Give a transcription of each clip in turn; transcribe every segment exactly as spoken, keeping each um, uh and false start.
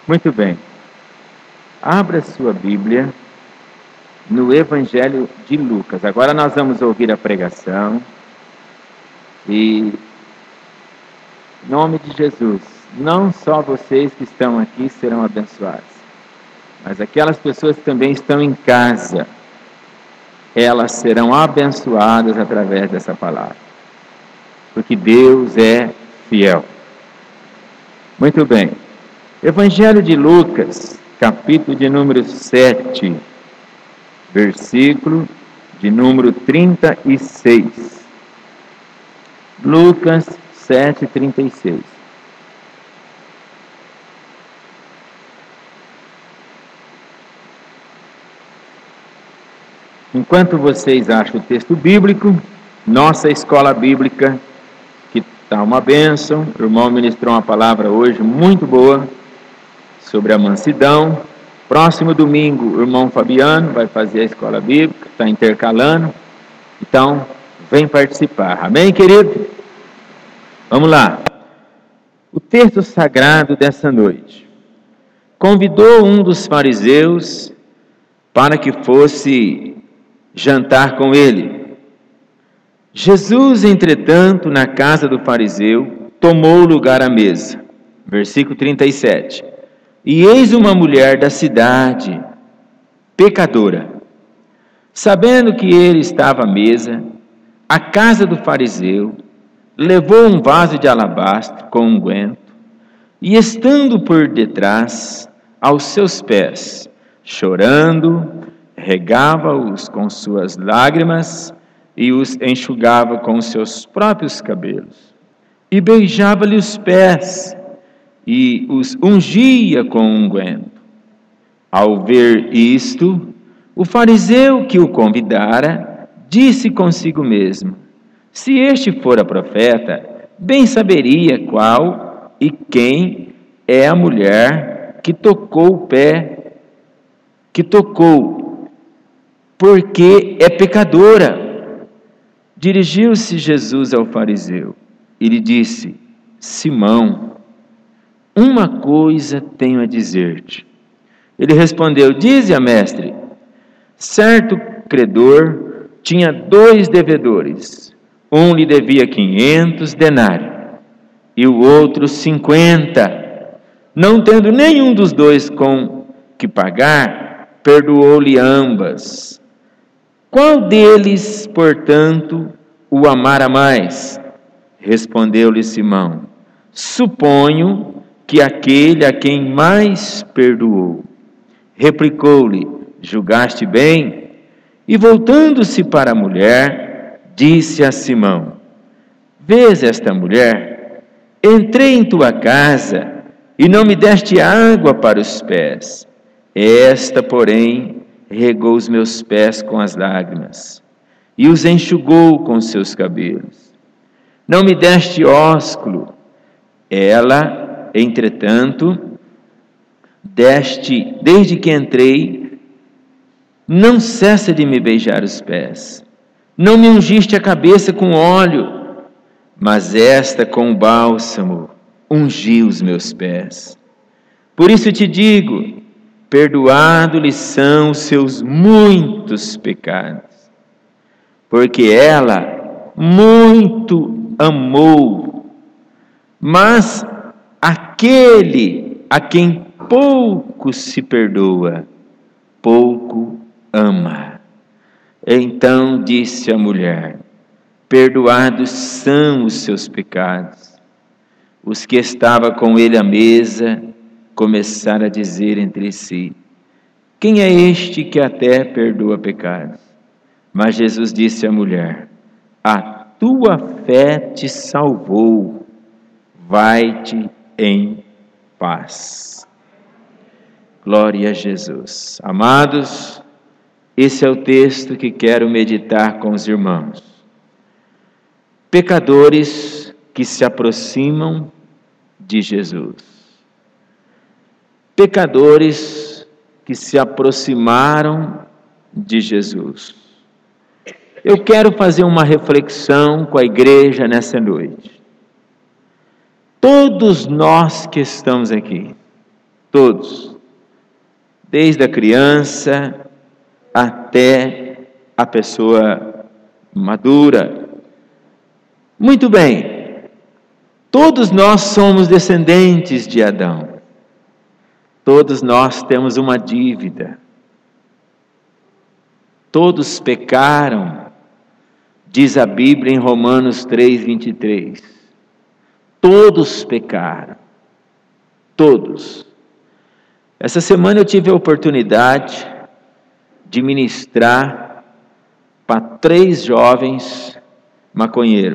Muito bem. Abra sua Bíblia no Evangelho de Lucas. Agora nós vamos ouvir a pregação e, em nome de Jesus, não só vocês que estão aqui serão abençoados, mas aquelas pessoas que também estão em casa, elas serão abençoadas através dessa palavra, porque Deus é fiel. Muito bem. Evangelho de Lucas, capítulo de número sete, versículo de número trinta e seis. Lucas sete, trinta e seis. Enquanto vocês acham o texto bíblico, nossa escola bíblica, que está uma bênção, o irmão ministrou uma palavra hoje muito boa sobre a mansidão. Próximo domingo, o irmão Fabiano vai fazer a escola bíblica, está intercalando. Então, vem participar. Amém, querido? Vamos lá. O texto sagrado dessa noite. Convidou um dos fariseus para que fosse jantar com ele. Jesus, entretanto, na casa do fariseu, tomou lugar à mesa. Versículo trinta e sete. E eis uma mulher da cidade, pecadora, sabendo que ele estava à mesa, à casa do fariseu, levou um vaso de alabastro com unguento, e estando por detrás, aos seus pés, chorando, regava-os com suas lágrimas, e os enxugava com os seus próprios cabelos, e beijava-lhe os pés, e os ungia com unguento. Ao ver isto, o fariseu que o convidara disse consigo mesmo: se este fora profeta, bem saberia qual e quem é a mulher que tocou o pé, que tocou, porque é pecadora. Dirigiu-se Jesus ao fariseu e lhe disse: Simão, uma coisa tenho a dizer-te. Ele respondeu: dize-a, mestre. Certo credor tinha dois devedores. Um lhe devia quinhentos denários e o outro cinquenta. Não tendo nenhum dos dois com que pagar, perdoou-lhe ambas. Qual deles, portanto, o amara mais? Respondeu-lhe Simão: suponho que aquele a quem mais perdoou. Replicou-lhe: julgaste bem. E voltando-se para a mulher, disse a Simão: vês esta mulher? Entrei em tua casa e não me deste água para os pés. Esta, porém, regou os meus pés com as lágrimas e os enxugou com seus cabelos. Não me deste ósculo. Ela, entretanto, deste, desde que entrei, não cessa de me beijar os pés. Não me ungiste a cabeça com óleo, mas esta com bálsamo ungiu os meus pés. Por isso te digo, perdoado-lhes são os seus muitos pecados, porque ela muito amou. Mas aquele a quem pouco se perdoa, pouco ama. Então disse a mulher: perdoados são os seus pecados. Os que estavam com ele à mesa começaram a dizer entre si: quem é este que até perdoa pecados? Mas Jesus disse à mulher: a tua fé te salvou. Vai-te em paz. Glória a Jesus. Amados, esse é o texto que quero meditar com os irmãos. Pecadores que se aproximam de Jesus. Pecadores que se aproximaram de Jesus. Eu quero fazer uma reflexão com a igreja nessa noite. Todos nós que estamos aqui, Todos, desde a criança até a pessoa madura. Muito bem, todos nós somos descendentes de Adão. Todos nós temos uma dívida. Todos pecaram, diz a Bíblia em Romanos três, vinte e três. Todos pecaram. Todos. Essa semana eu tive a oportunidade de ministrar para três jovens maconheiros.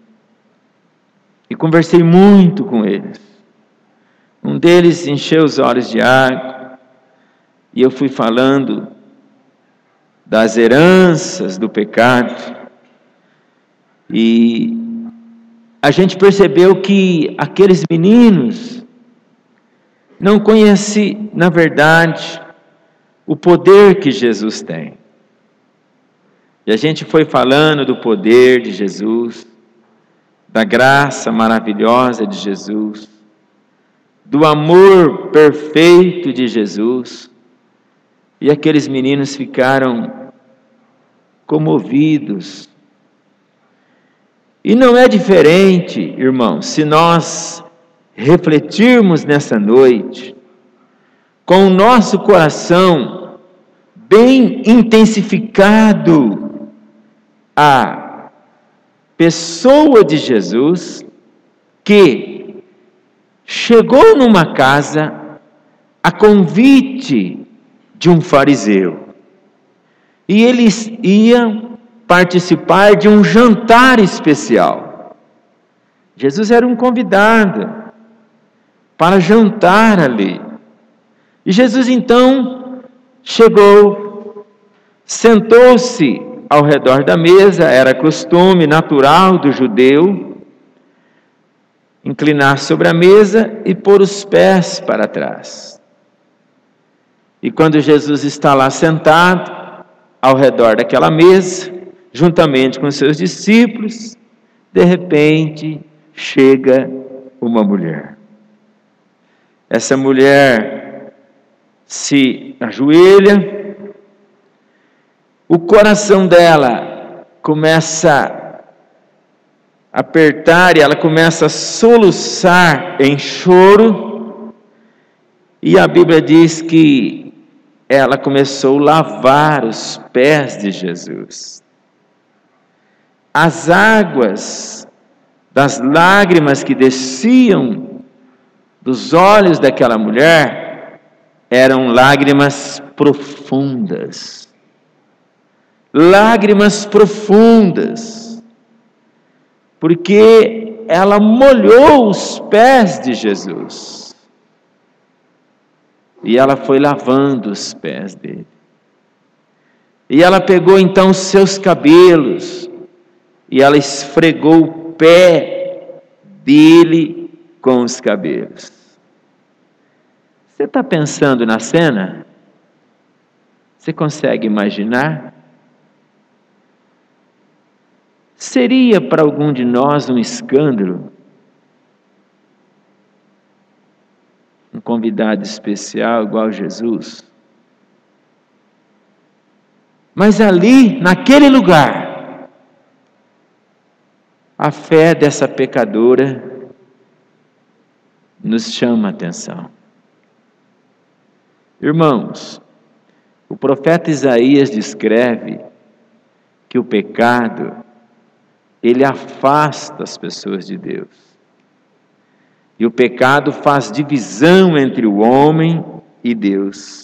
E conversei muito com eles. Um deles encheu os olhos de água, e eu fui falando das heranças do pecado, e a gente percebeu que aqueles meninos não conhecem, na verdade, o poder que Jesus tem. E a gente foi falando do poder de Jesus, da graça maravilhosa de Jesus, do amor perfeito de Jesus, e aqueles meninos ficaram comovidos. E não é diferente, irmãos, se nós refletirmos nessa noite, com o nosso coração bem intensificado a pessoa de Jesus, que chegou numa casa a convite de um fariseu, e eles iam participar de um jantar especial. Jesus era um convidado para jantar ali, e Jesus então chegou, sentou-se ao redor da mesa. Era costume natural do judeu inclinar sobre a mesa e pôr os pés para trás. E quando Jesus está lá sentado, ao redor daquela mesa, juntamente com seus discípulos, de repente chega uma mulher. Essa mulher se ajoelha, o coração dela começa a apertar, e ela começa a soluçar em choro, e a Bíblia diz que ela começou a lavar os pés de Jesus. As águas das lágrimas que desciam dos olhos daquela mulher eram lágrimas profundas. Lágrimas profundas. Porque ela molhou os pés de Jesus. E ela foi lavando os pés dele. E ela pegou então os seus cabelos, e ela esfregou o pé dele com os cabelos. Você está pensando na cena? Você consegue imaginar? Seria para algum de nós um escândalo um convidado especial igual Jesus? Mas ali, naquele lugar, a fé dessa pecadora nos chama a atenção. Irmãos, o profeta Isaías descreve que o pecado, ele afasta as pessoas de Deus. E o pecado faz divisão entre o homem e Deus.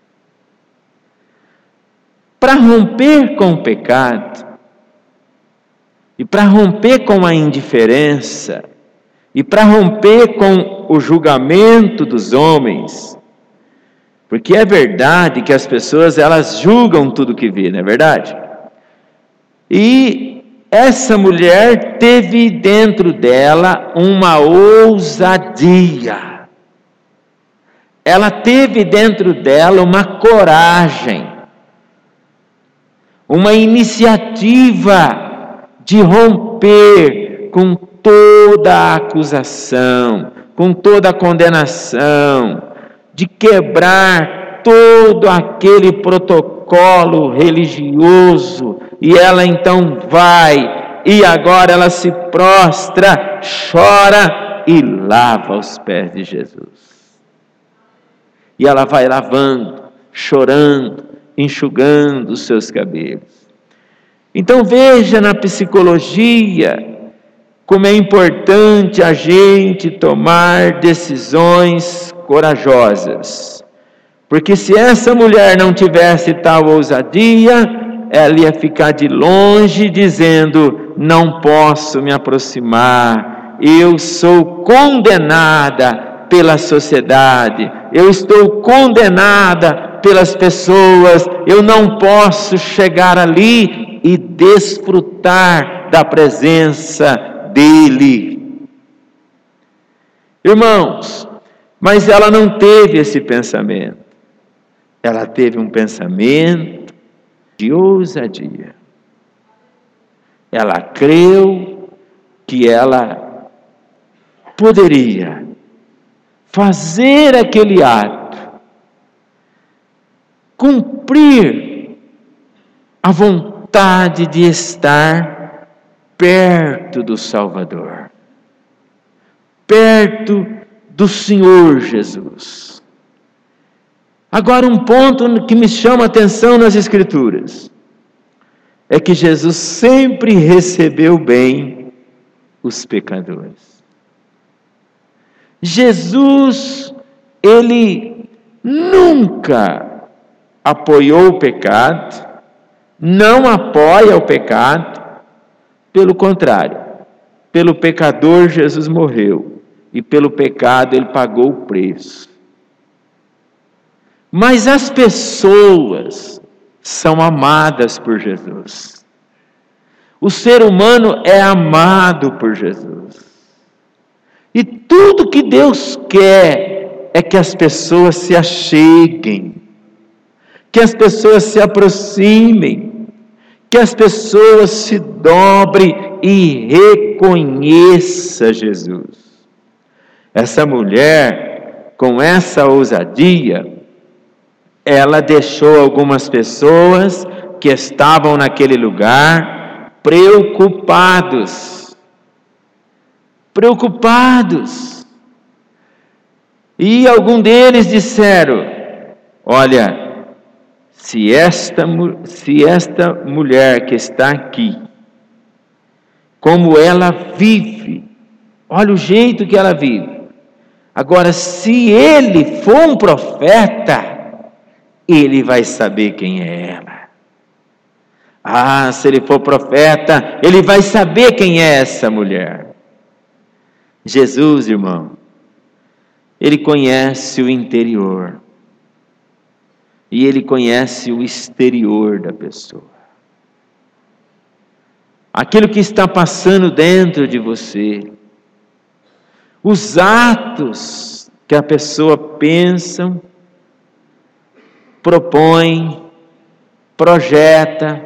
Para romper com o pecado, e para romper com a indiferença, e para romper com o julgamento dos homens, porque é verdade que as pessoas, elas julgam tudo que vê, não é verdade? E essa mulher teve dentro dela uma ousadia. Ela teve dentro dela uma coragem, uma iniciativa de romper com toda a acusação, com toda a condenação, de quebrar todo aquele protocolo religioso, e ela então vai, e agora ela se prostra, chora e lava os pés de Jesus. E ela vai lavando, chorando, enxugando os seus cabelos. Então veja na psicologia como é importante a gente tomar decisões corajosas. Porque se essa mulher não tivesse tal ousadia, ela ia ficar de longe dizendo: não posso me aproximar, eu sou condenada pela sociedade, eu estou condenada pelas pessoas, eu não posso chegar ali e desfrutar da presença dele. Irmãos, mas ela não teve esse pensamento. Ela teve um pensamento de ousadia. Ela creu que ela poderia fazer aquele ato, cumprir a vontade de estar perto do Salvador, perto do Senhor Jesus. Agora, um ponto que me chama a atenção nas Escrituras é que Jesus sempre recebeu bem os pecadores. Jesus, ele nunca apoiou o pecado, não apoia o pecado, pelo contrário, pelo pecador Jesus morreu, e pelo pecado ele pagou o preço. Mas as pessoas são amadas por Jesus. O ser humano é amado por Jesus. E tudo que Deus quer é que as pessoas se acheguem, que as pessoas se aproximem, que as pessoas se dobrem e reconheçam Jesus. Essa mulher, com essa ousadia, ela deixou algumas pessoas que estavam naquele lugar preocupados. Preocupados. E algum deles disseram: olha, se esta, se esta mulher que está aqui, como ela vive, olha o jeito que ela vive. Agora, se ele for um profeta, ele vai saber quem é ela. Ah, se ele for profeta, ele vai saber quem é essa mulher. Jesus, irmão, ele conhece o interior e ele conhece o exterior da pessoa. Aquilo que está passando dentro de você, os atos que a pessoa pensa, propõe, projeta,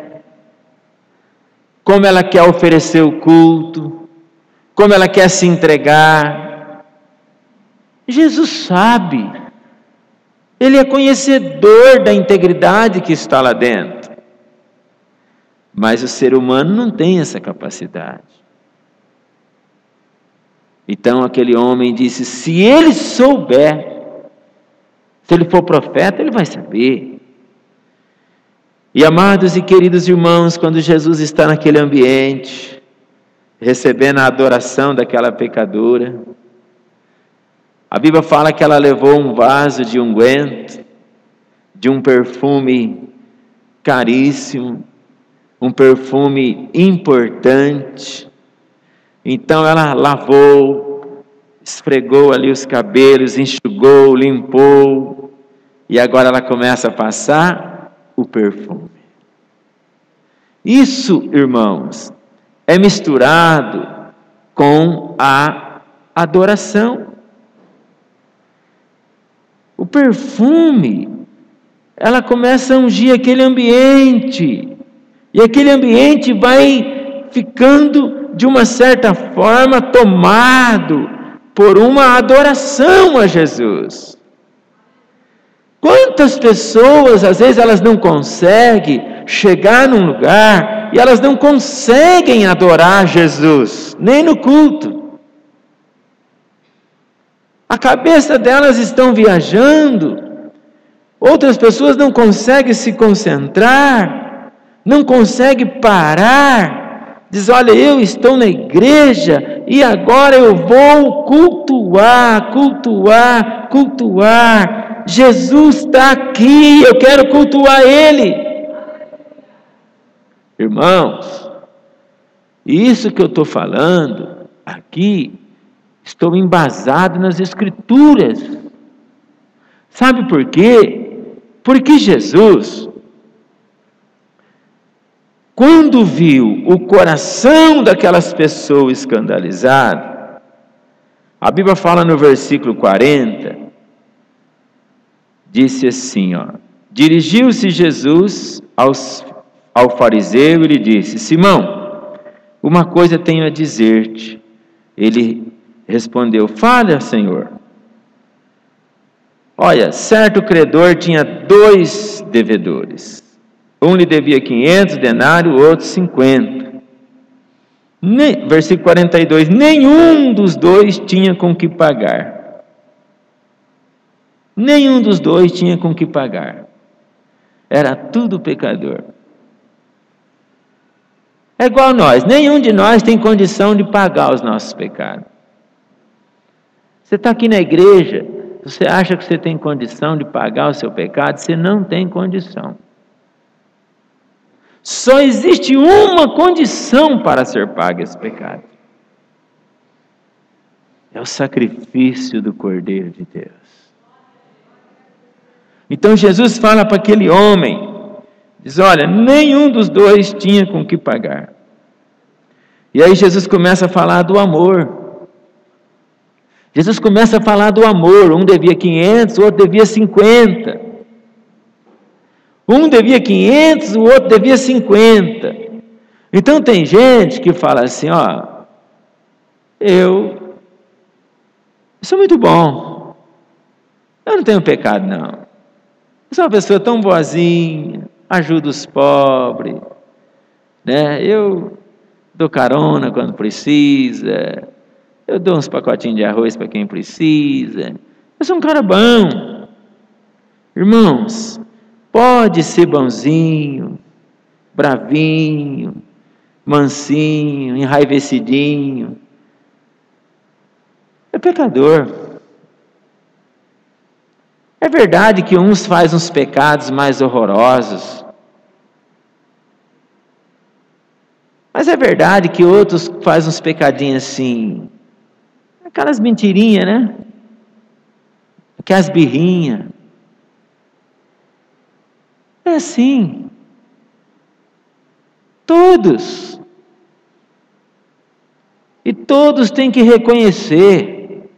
como ela quer oferecer o culto, como ela quer se entregar. Jesus sabe, ele é conhecedor da integridade que está lá dentro, mas o ser humano não tem essa capacidade. Então aquele homem disse: se ele souber, se ele for profeta, ele vai saber. E amados e queridos irmãos, quando Jesus está naquele ambiente, recebendo a adoração daquela pecadora, a Bíblia fala que ela levou um vaso de unguento, de um perfume caríssimo, um perfume importante. Então ela lavou, esfregou ali os cabelos, enxugou, limpou, e agora ela começa a passar o perfume. Isso, irmãos, é misturado com a adoração. O perfume, ela começa a ungir aquele ambiente, e aquele ambiente vai ficando, de uma certa forma, tomado por uma adoração a Jesus. Quantas pessoas, às vezes, elas não conseguem chegar num lugar e elas não conseguem adorar Jesus, nem no culto. A cabeça delas estão viajando. Outras pessoas não conseguem se concentrar, não conseguem parar. Diz, olha, eu estou na igreja e agora eu vou cultuar, cultuar, cultuar. Jesus está aqui, eu quero cultuar Ele. Irmãos, isso que eu estou falando aqui, estou embasado nas Escrituras. Sabe por quê? Porque Jesus, quando viu o coração daquelas pessoas escandalizado, a Bíblia fala no versículo quarenta, disse assim, ó, dirigiu-se Jesus aos, ao fariseu e lhe disse, Simão, uma coisa tenho a dizer-te. Ele respondeu, fale, Senhor. Olha, certo credor tinha dois devedores. Um lhe devia quinhentos denários, o outro cinquenta. Nem, versículo quarenta e dois, nenhum dos dois tinha com que pagar. Nenhum dos dois tinha com que pagar. Era tudo pecador. É igual nós, nenhum de nós tem condição de pagar os nossos pecados. Você está aqui na igreja, você acha que você tem condição de pagar o seu pecado? Você não tem condição. Só existe uma condição para ser pago esse pecado. É o sacrifício do Cordeiro de Deus. Então Jesus fala para aquele homem, diz, olha, nenhum dos dois tinha com que pagar. E aí Jesus começa a falar do amor. Jesus começa a falar do amor, um devia quinhentos, o outro devia cinquenta. Um devia quinhentos, o outro devia cinquenta. Então tem gente que fala assim, ó, eu sou muito bom, eu não tenho pecado não, eu sou uma pessoa tão boazinha, ajudo os pobres, né? Eu dou carona quando precisa, eu dou uns pacotinhos de arroz para quem precisa, eu sou um cara bom. Irmãos, pode ser bonzinho, bravinho, mansinho, enraivecidinho, é pecador. É verdade que uns fazem uns pecados mais horrorosos, mas é verdade que outros fazem uns pecadinhos assim, aquelas mentirinhas, né? Aquelas birrinhas. É assim. Todos. E todos têm que reconhecer.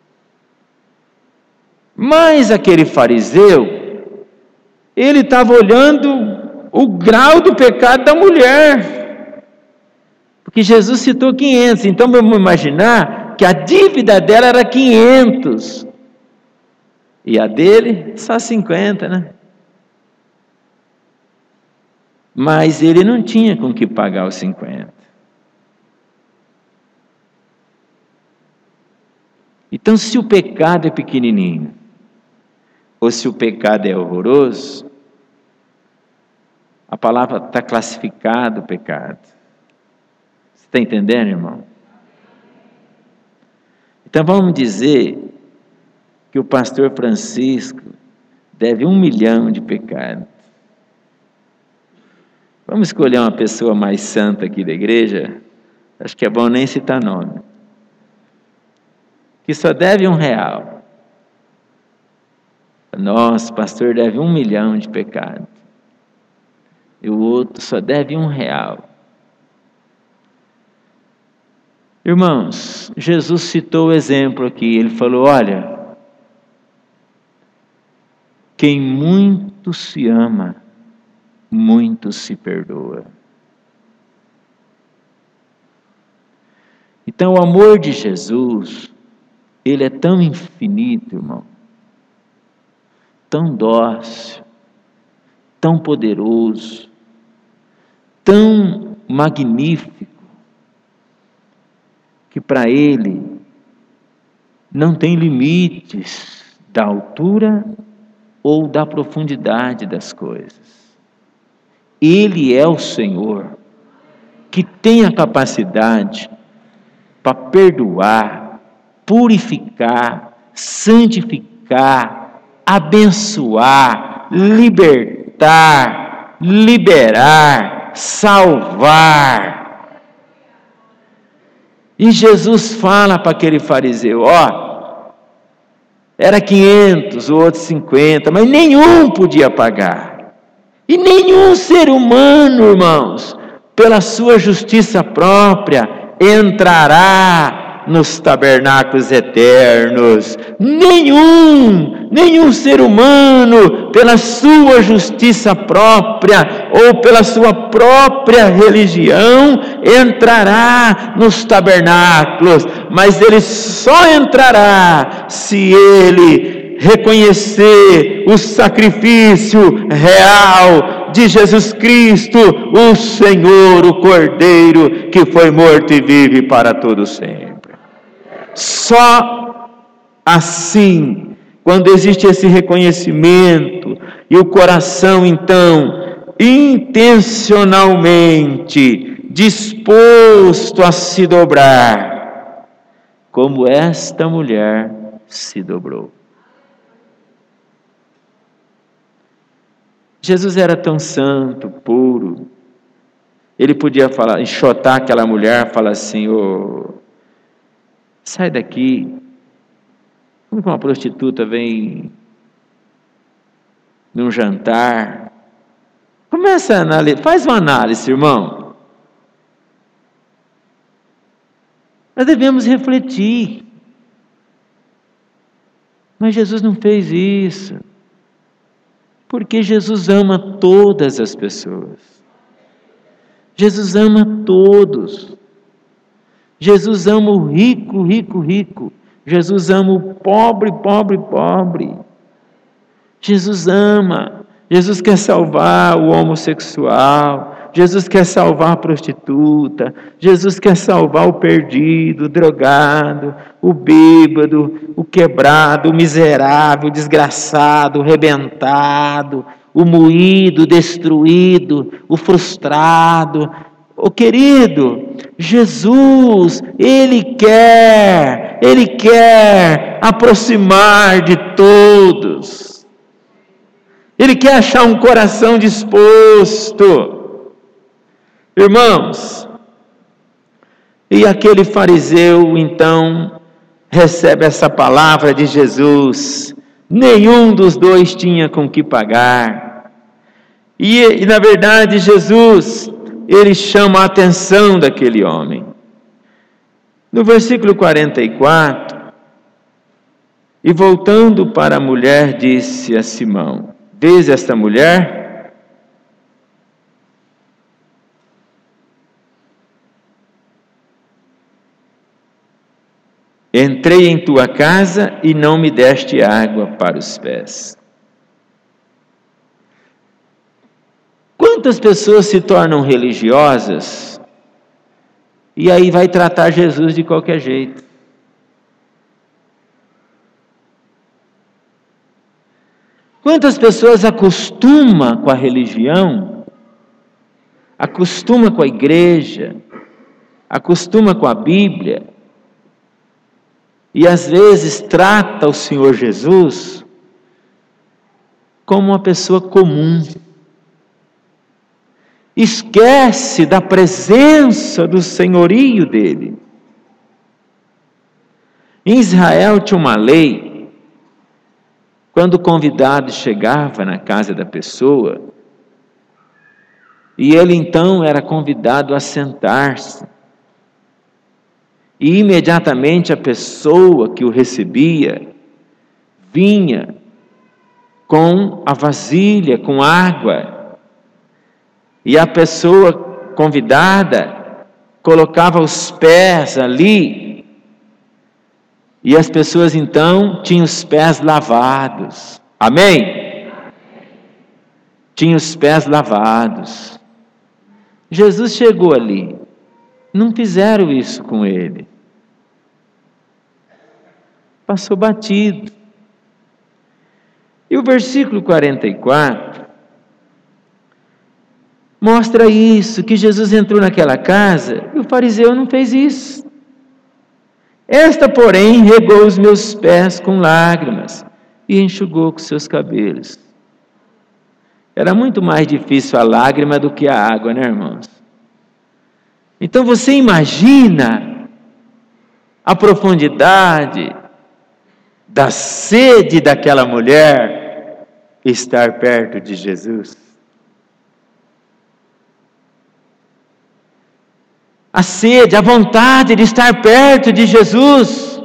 Mas aquele fariseu, ele estava olhando o grau do pecado da mulher. Porque Jesus citou quinhentos, então vamos imaginar que a dívida dela era quinhentos. E a dele, só cinquenta, né? Mas ele não tinha com que pagar os cinquenta. Então, se o pecado é pequenininho, ou se o pecado é horroroso, a palavra está classificado o pecado. Você está entendendo, irmão? Então vamos dizer que o pastor Francisco deve um milhão de pecados. Vamos escolher uma pessoa mais santa aqui da igreja, acho que é bom nem citar nome, que só deve um real. Nossa, o pastor deve um milhão de pecados. E o outro só deve um real. Irmãos, Jesus citou o exemplo aqui. Ele falou, olha, quem muito se ama, muito se perdoa. Então o amor de Jesus, ele é tão infinito, irmão, tão dócil, tão poderoso, tão magnífico, que para Ele não tem limites da altura ou da profundidade das coisas. Ele é o Senhor, que tem a capacidade para perdoar, purificar, santificar, abençoar, libertar, liberar, salvar. E Jesus fala para aquele fariseu, ó, era quinhentos, o outro cinquenta, mas nenhum podia pagar. E nenhum ser humano, irmãos, pela sua justiça própria, entrará nos tabernáculos eternos. Nenhum, nenhum ser humano, pela sua justiça própria ou pela sua própria religião, entrará nos tabernáculos, mas ele só entrará se ele reconhecer o sacrifício real de Jesus Cristo, o Senhor, o Cordeiro, que foi morto e vive para todo sempre. Só assim, quando existe esse reconhecimento, e o coração então, intencionalmente, disposto a se dobrar, como esta mulher se dobrou. Jesus era tão santo, puro, ele podia falar, enxotar aquela mulher, falar assim, ô, sai daqui. Como que uma prostituta vem num jantar? Começa a analisar, faz uma análise, irmão. Nós devemos refletir. Mas Jesus não fez isso. Porque Jesus ama todas as pessoas. Jesus ama todos. Jesus ama o rico, rico, rico. Jesus ama o pobre, pobre, pobre. Jesus ama. Jesus quer salvar o homossexual. Jesus quer salvar a prostituta. Jesus quer salvar o perdido, o drogado, o bêbado, o quebrado, o miserável, o desgraçado, o rebentado, o moído, o destruído, o frustrado. Ô querido, Jesus, Ele quer, Ele quer aproximar de todos. Ele quer achar um coração disposto. Irmãos, e aquele fariseu então recebe essa palavra de Jesus, nenhum dos dois tinha com que pagar, e, e na verdade Jesus, ele chama a atenção daquele homem. No versículo quarenta e quatro, e voltando para a mulher, disse a Simão, vês esta mulher? Entrei em tua casa e não me deste água para os pés. Quantas pessoas se tornam religiosas e aí vai tratar Jesus de qualquer jeito? Quantas pessoas acostumam com a religião, acostumam com a igreja, acostumam com a Bíblia, e às vezes trata o Senhor Jesus como uma pessoa comum. Esquece da presença do senhorio dele. Em Israel tinha uma lei, quando o convidado chegava na casa da pessoa, e ele então era convidado a sentar-se, e imediatamente a pessoa que o recebia vinha com a vasilha, com água, e a pessoa convidada colocava os pés ali, e as pessoas então tinham os pés lavados. Amém? tinha os pés lavados. Jesus chegou ali, não fizeram isso com ele. Passou batido. E o versículo quarenta e quatro mostra isso, que Jesus entrou naquela casa e o fariseu não fez isso. Esta, porém, regou os meus pés com lágrimas e enxugou com seus cabelos. Era muito mais difícil a lágrima do que a água, né, irmãos? Então você imagina a profundidade da sede daquela mulher estar perto de Jesus. A sede, a vontade de estar perto de Jesus.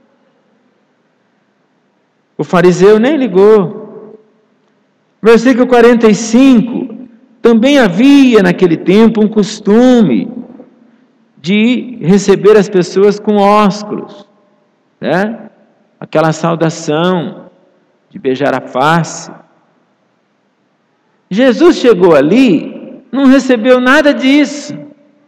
O fariseu nem ligou. Versículo quarenta e cinco. Também havia naquele tempo um costume de receber as pessoas com ósculos, né? Aquela saudação de beijar a face. Jesus chegou ali, não recebeu nada disso.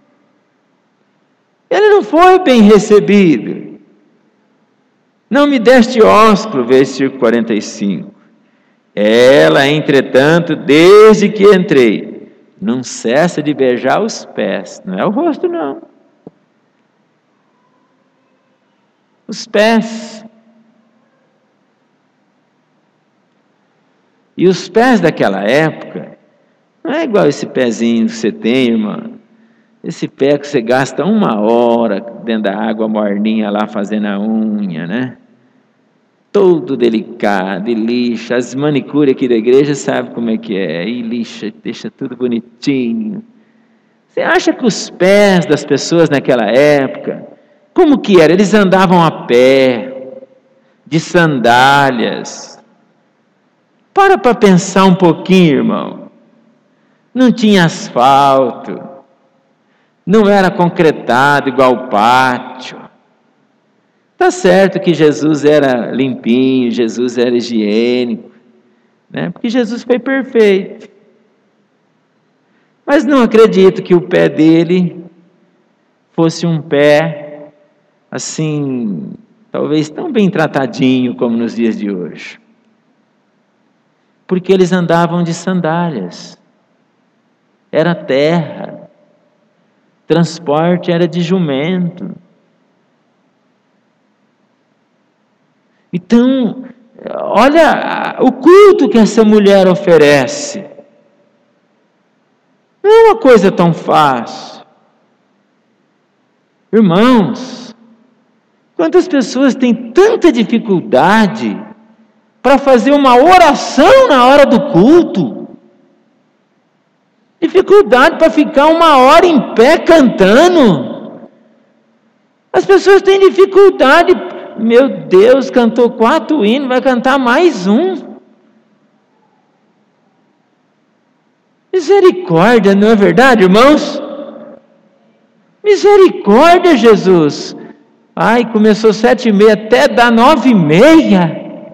Ele não foi bem recebido. Não me deste ósculo, versículo quarenta e cinco. Ela, entretanto, desde que entrei, não cessa de beijar os pés. Não é o rosto, não. Os pés. E os pés daquela época, não é igual esse pezinho que você tem, irmão. Esse pé que você gasta uma hora dentro da água morninha lá fazendo a unha, né? Todo delicado, e lixa. As manicures aqui da igreja sabem como é que é. E lixa, deixa tudo bonitinho. Você acha que os pés das pessoas naquela época, como que era? Eles andavam a pé, de sandálias. Para para pensar um pouquinho, irmão. Não tinha asfalto. Não era concretado igual o pátio. Está certo que Jesus era limpinho, Jesus era higiênico, né? Porque Jesus foi perfeito. Mas não acredito que o pé dele fosse um pé, assim, talvez tão bem tratadinho como nos dias de hoje. Porque eles andavam de sandálias. Era terra. Transporte era de jumento. Então, olha o culto que essa mulher oferece. Não é uma coisa tão fácil. Irmãos, quantas pessoas têm tanta dificuldade para fazer uma oração na hora do culto? Dificuldade para ficar uma hora em pé cantando. As pessoas têm dificuldade. Meu Deus, cantou quatro hinos, vai cantar mais um. Misericórdia, não é verdade, irmãos? Misericórdia, Jesus. Ai, começou sete e meia, até dar nove e meia.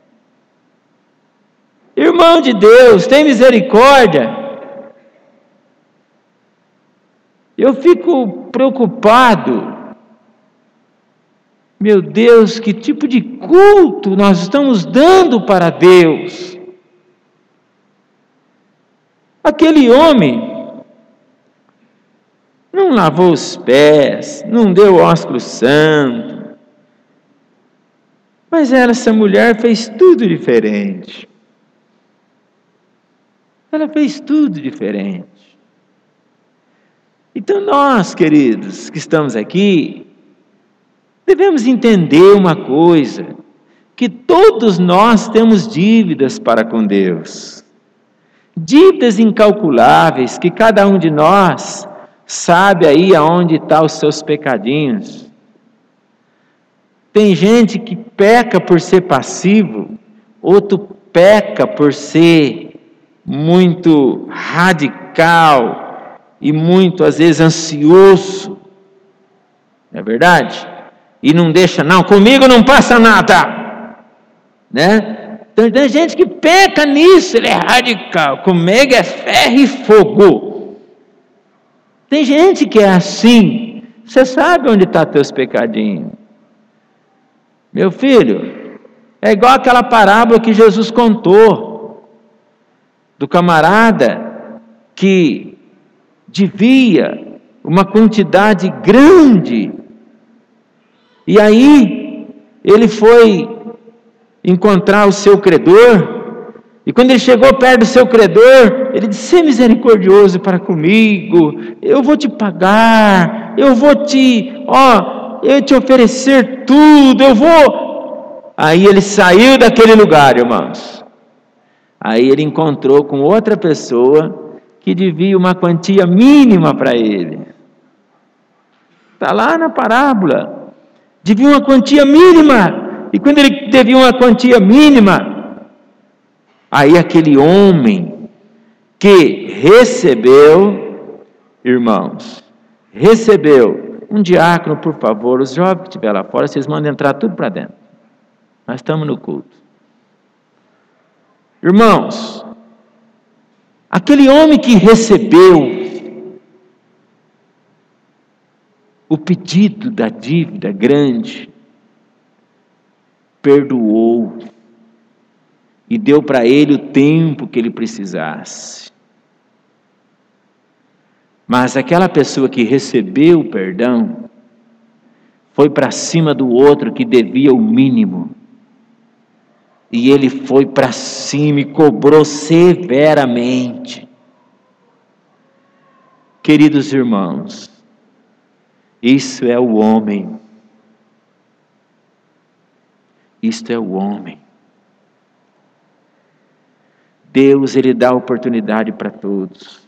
Irmão de Deus, tem misericórdia. Eu fico preocupado. Meu Deus, que tipo de culto nós estamos dando para Deus? Aquele homem não lavou os pés, não deu ósculo santo, mas essa mulher fez tudo diferente. Ela fez tudo diferente. Então nós, queridos, que estamos aqui, devemos entender uma coisa, que todos nós temos dívidas para com Deus. Dívidas incalculáveis, que cada um de nós sabe aí aonde estão os seus pecadinhos. Tem gente que peca por ser passivo, outro peca por ser muito radical e muito, às vezes, ansioso. Não é verdade? E não deixa, não, comigo não passa nada, né? Então tem gente que peca nisso, ele é radical. Comigo é ferro e fogo. Tem gente que é assim. Você sabe onde estão teus pecadinhos. Meu filho, é igual aquela parábola que Jesus contou, do camarada que devia uma quantidade grande, e aí ele foi encontrar o seu credor, e quando ele chegou perto do seu credor, ele disse: "Seja misericordioso para comigo, eu vou te pagar, eu vou te, ó, eu te oferecer tudo, eu vou." Aí ele saiu daquele lugar, irmãos. Aí ele encontrou com outra pessoa que devia uma quantia mínima para ele. Está lá na parábola. Devia uma quantia mínima. E quando ele devia uma quantia mínima, aí aquele homem que recebeu, irmãos, recebeu, um diácono, por favor, os jovens que estiver lá fora, vocês mandam entrar tudo para dentro. Nós estamos no culto. Irmãos, aquele homem que recebeu o pedido da dívida grande, perdoou e deu para ele o tempo que ele precisasse. Mas aquela pessoa que recebeu o perdão foi para cima do outro que devia o mínimo. E ele foi para cima e cobrou severamente. Queridos irmãos, isso é o homem. Isto é o homem. Deus, Ele dá oportunidade para todos.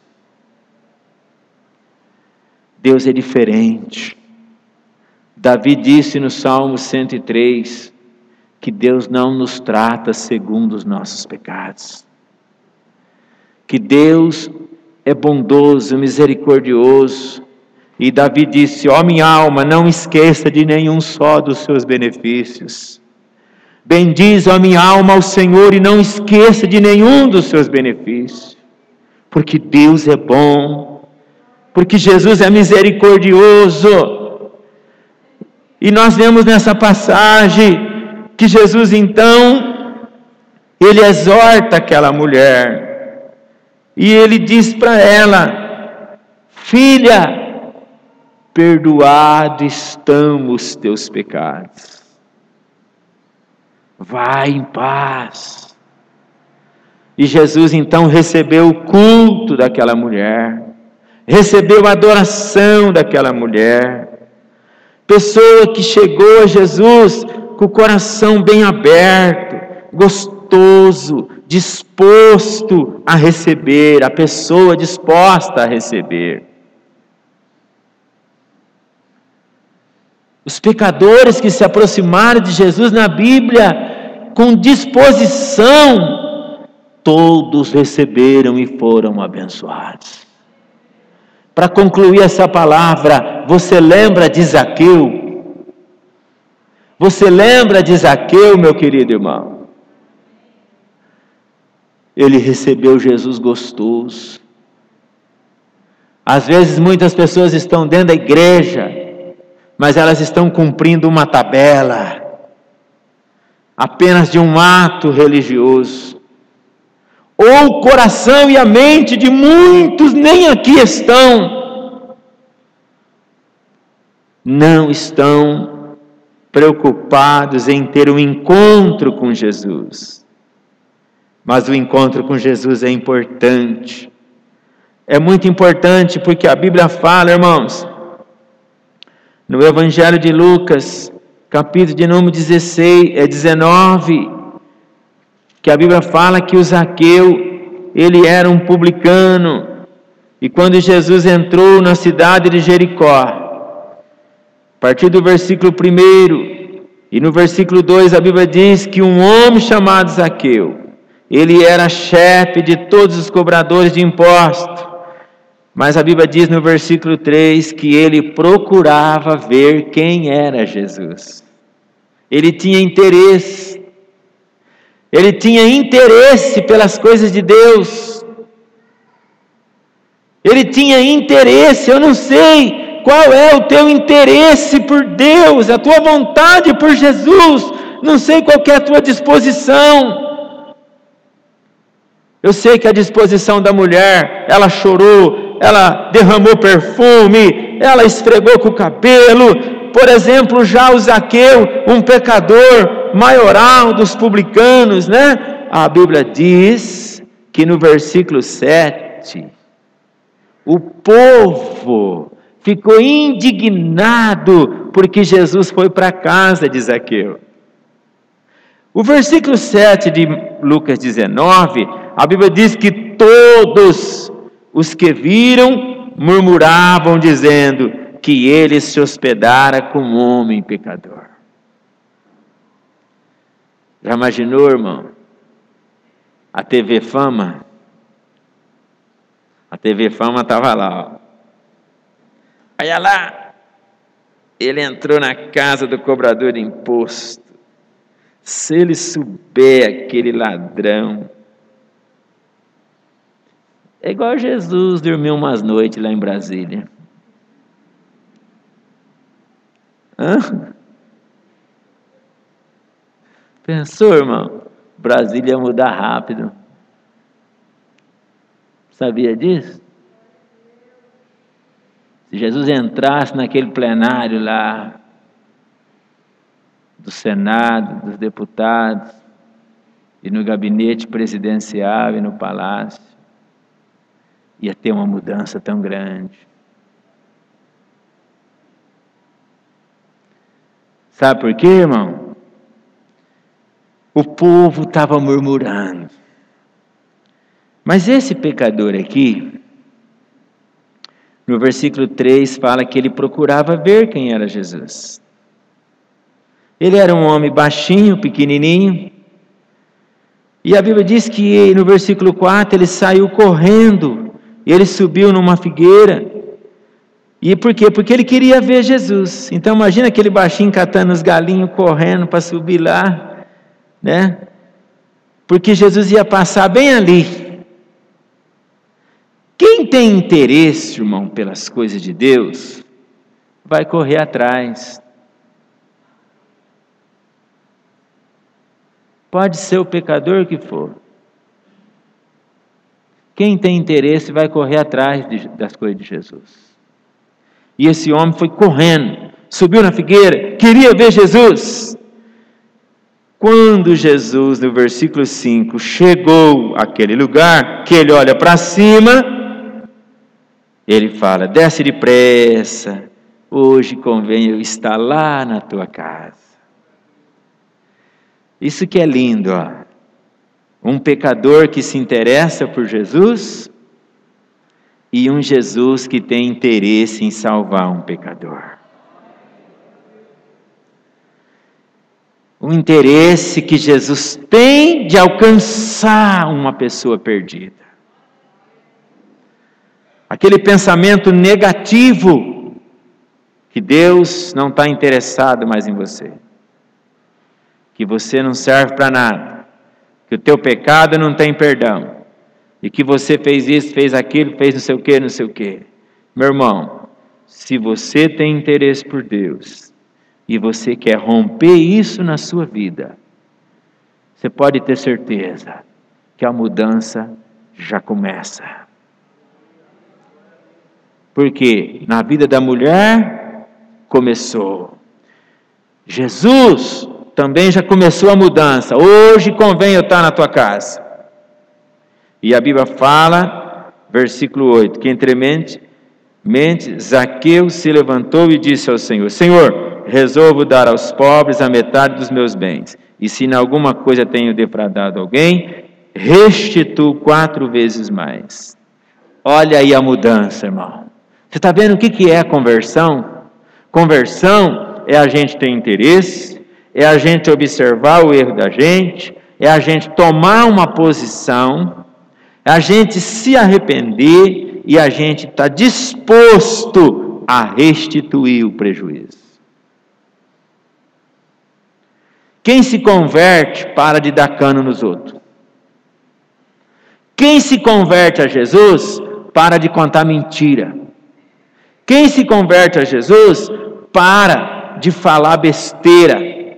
Deus é diferente. Davi disse no Salmo cento e três, que Deus não nos trata segundo os nossos pecados. Que Deus é bondoso, misericordioso. E Davi disse: ó minha alma, não esqueça de nenhum só dos seus benefícios. Bendize, ó minha alma, ao Senhor e não esqueça de nenhum dos seus benefícios. Porque Deus é bom. Porque Jesus é misericordioso. E nós vemos nessa passagem que Jesus então, ele exorta aquela mulher. E ele diz para ela: filha, perdoado estão os teus pecados. Vai em paz. E Jesus então recebeu o culto daquela mulher. Recebeu a adoração daquela mulher. Pessoa que chegou a Jesus com o coração bem aberto, gostoso, disposto a receber, a pessoa disposta a receber. Os pecadores que se aproximaram de Jesus na Bíblia com disposição, todos receberam e foram abençoados. Para concluir essa palavra, você lembra de Zaqueu? Você lembra de Zaqueu, meu querido irmão? Ele recebeu Jesus gostoso. Às vezes muitas pessoas estão dentro da igreja, mas elas estão cumprindo uma tabela, apenas de um ato religioso. Ou o coração e a mente de muitos nem aqui estão, não estão preocupados em ter um encontro com Jesus. Mas o encontro com Jesus é importante, é muito importante, porque a Bíblia fala, irmãos, no Evangelho de Lucas, capítulo de número dezesseis, é dezenove, que a Bíblia fala que o Zaqueu, ele era um publicano, e quando Jesus entrou na cidade de Jericó, a partir do versículo um, e no versículo dois, a Bíblia diz que um homem chamado Zaqueu, ele era chefe de todos os cobradores de impostos, mas a Bíblia diz no versículo três, que ele procurava ver quem era Jesus, ele tinha interesse. Ele tinha interesse pelas coisas de Deus. Ele tinha interesse. Eu não sei qual é o teu interesse por Deus, a tua vontade por Jesus. Não sei qual é a tua disposição. Eu sei que a disposição da mulher, ela chorou, ela derramou perfume, ela esfregou com o cabelo. Por exemplo, já o Zaqueu, um pecador maioral dos publicanos, né? A Bíblia diz que no versículo sete, o povo ficou indignado porque Jesus foi para a casa de Zaqueu. O versículo sete de Lucas dezenove, a Bíblia diz que todos os que viram murmuravam dizendo que ele se hospedara com um homem pecador. Já imaginou, irmão? A T V Fama? A T V Fama estava lá, ó. Olha lá, ele entrou na casa do cobrador de imposto. Se ele souber, aquele ladrão. É igual Jesus dormiu umas noites lá em Brasília. Hã? Pensou, irmão? Brasília ia mudar rápido. Sabia disso? Se Jesus entrasse naquele plenário lá, do Senado, dos deputados, e no gabinete presidencial e no palácio, ia ter uma mudança tão grande. Sabe por quê, irmão? O povo estava murmurando. Mas esse pecador aqui, no versículo três, fala que ele procurava ver quem era Jesus. Ele era um homem baixinho, pequenininho. E a Bíblia diz que no versículo quatro ele saiu correndo. E ele subiu numa figueira. E por quê? Porque ele queria ver Jesus. Então imagina aquele baixinho catando os galinhos, correndo para subir lá, né? Porque Jesus ia passar bem ali. Quem tem interesse, irmão, pelas coisas de Deus, vai correr atrás. Pode ser o pecador que for. Quem tem interesse vai correr atrás de, das coisas de Jesus. E esse homem foi correndo, subiu na figueira, queria ver Jesus. Quando Jesus, no versículo cinco, chegou àquele lugar, que ele olha para cima, ele fala: desce depressa, hoje convém eu estar lá na tua casa. Isso que é lindo, ó. Um pecador que se interessa por Jesus e um Jesus que tem interesse em salvar um pecador. Um interesse que Jesus tem de alcançar uma pessoa perdida. Aquele pensamento negativo que Deus não está interessado mais em você. Que você não serve para nada. Que o teu pecado não tem perdão. E que você fez isso, fez aquilo, fez não sei o que, não sei o que. Meu irmão, se você tem interesse por Deus e você quer romper isso na sua vida, você pode ter certeza que a mudança já começa. Porque na vida da mulher começou. Jesus também já começou a mudança. Hoje convém eu estar na tua casa. E a Bíblia fala, versículo oito, que entremente, mente, Zaqueu se levantou e disse ao Senhor: Senhor, resolvo dar aos pobres a metade dos meus bens. E se em alguma coisa tenho defraudado alguém, restituo quatro vezes mais. Olha aí a mudança, irmão. Você está vendo o que é a conversão? Conversão é a gente ter interesse, é a gente observar o erro da gente, é a gente tomar uma posição, é a gente se arrepender e a gente está disposto a restituir o prejuízo. Quem se converte para de dar cano nos outros. Quem se converte a Jesus para de contar mentira. Quem se converte a Jesus para de falar besteira.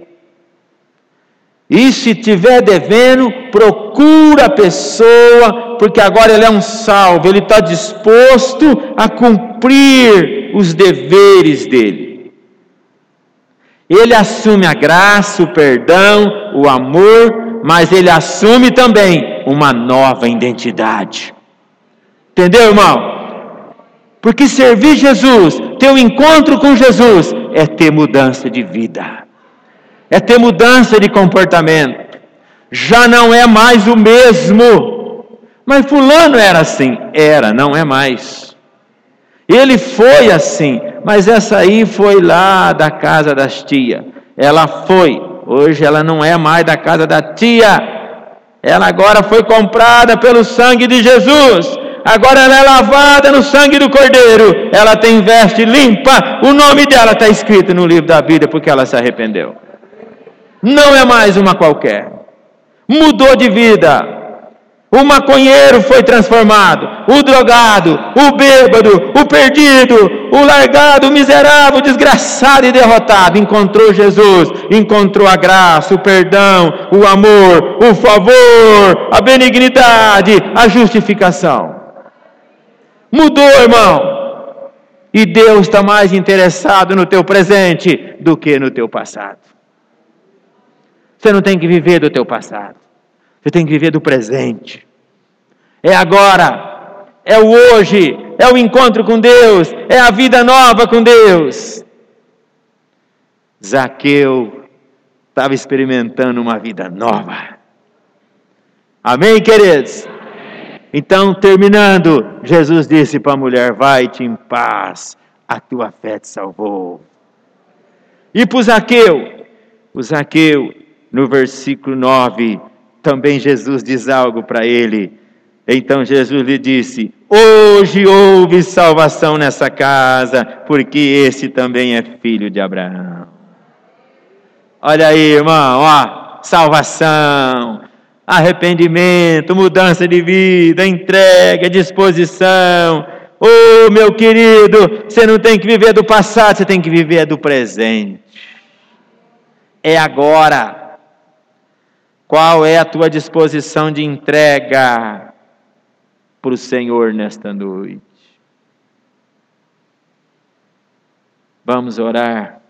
E se tiver devendo, procura a pessoa, porque agora ele é um salvo, ele está disposto a cumprir os deveres dele. Ele assume a graça, o perdão, o amor, mas ele assume também uma nova identidade. Entendeu, irmão? Porque servir Jesus, ter um encontro com Jesus, é ter mudança de vida. É ter mudança de comportamento. Já não é mais o mesmo. Mas fulano era assim. Era, não é mais. Ele foi assim, mas essa aí foi lá da casa das tias. Ela foi. Hoje ela não é mais da casa da tia. Ela agora foi comprada pelo sangue de Jesus. Agora ela é lavada no sangue do Cordeiro. Ela tem veste limpa. O nome dela está escrito no livro da Bíblia porque ela se arrependeu. Não é mais uma qualquer. Mudou de vida. O maconheiro foi transformado. O drogado, o bêbado, o perdido, o largado, o miserável, o desgraçado e derrotado encontrou Jesus, encontrou a graça, o perdão, o amor, o favor, a benignidade, a justificação. Mudou, irmão. E Deus está mais interessado no teu presente do que no teu passado. Você não tem que viver do teu passado. Você tem que viver do presente. É agora. É o hoje. É o encontro com Deus. É a vida nova com Deus. Zaqueu estava experimentando uma vida nova. Amém, queridos? Então, terminando, Jesus disse para a mulher: vai-te em paz, a tua fé te salvou. E para o Zaqueu, o Zaqueu, no versículo nove, também Jesus diz algo para ele. Então Jesus lhe disse: hoje houve salvação nessa casa, porque esse também é filho de Abraão. Olha aí, irmão, ó, salvação, arrependimento, mudança de vida, entrega, disposição. Ô, oh, meu querido, você não tem que viver do passado, você tem que viver do presente. É agora. Qual é a tua disposição de entrega para o Senhor nesta noite? Vamos orar.